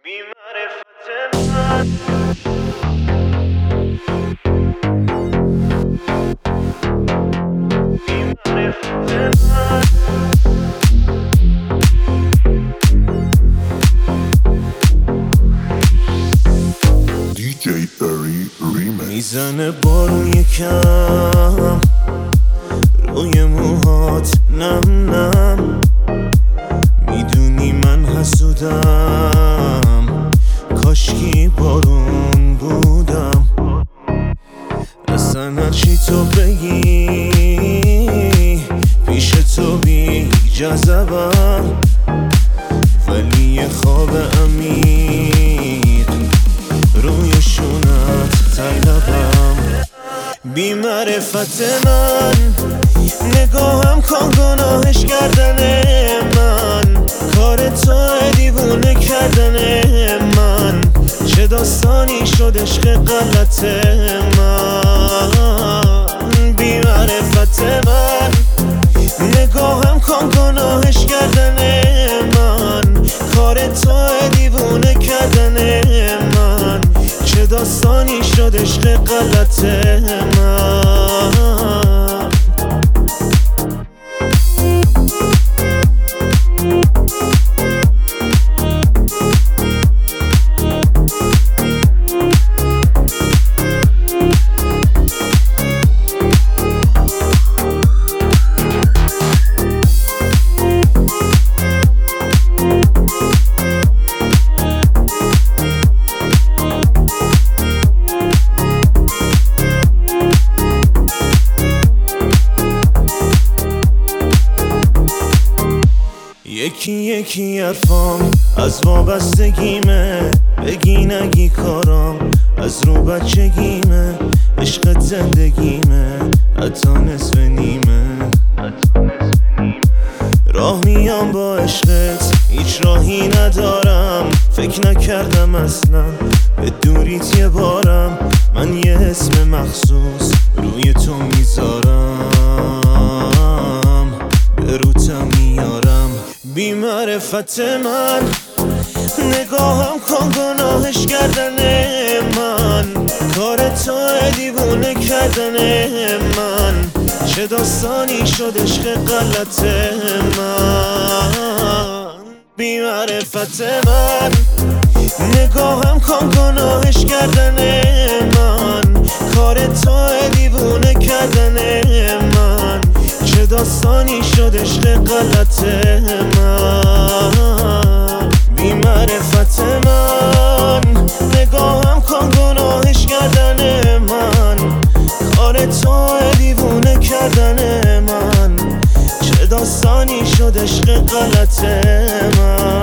بی معرفت من بی معرفت من DJ Perry Remix. میزنه بارون یکم روی موهات نم نم، میدونی من حسودم، کاشکی بارون بودم. اصلا هرچی تو بگی پیش تو بی جذبم، ولی یه خواب عمیق روی شونت طلبم. بی معرفت من نگاهم کن گناهش کردن من، کار تو دیوونه کردن من، چه داستانی شد عشق غلط من. بی معرفت من نگاهم کن گناهش کردن من، کار تو دیوونه کردن من، چه داستانی شد عشق غلط من. یکی یکی حرفام از وابستگیمه، بگی نگی کارام از رو بچگیمه، عشق زندگیمه حتی نصف نیمه. راه میام با عشقت هیچ راهی ندارم، فکر نکردم اصلا به دوریت یه بارم، من یه اسم مخصوص روی تو میذارم، به روتم میارم. بی معرفت من نگاهم کن گناهش کردن من، کار تو دیوونه کردن من، چه داستانی شد عشق غلط من. بی معرفت من نگاهم کن گناهش کردن من، کار تو دیوونه کردن من، چه داستانی شد عشق غلط من. بی معرفت من نگاهم کن گناهش کردن من، کار تو دیوونه کردن من، چه داستانی شد عشق غلط من.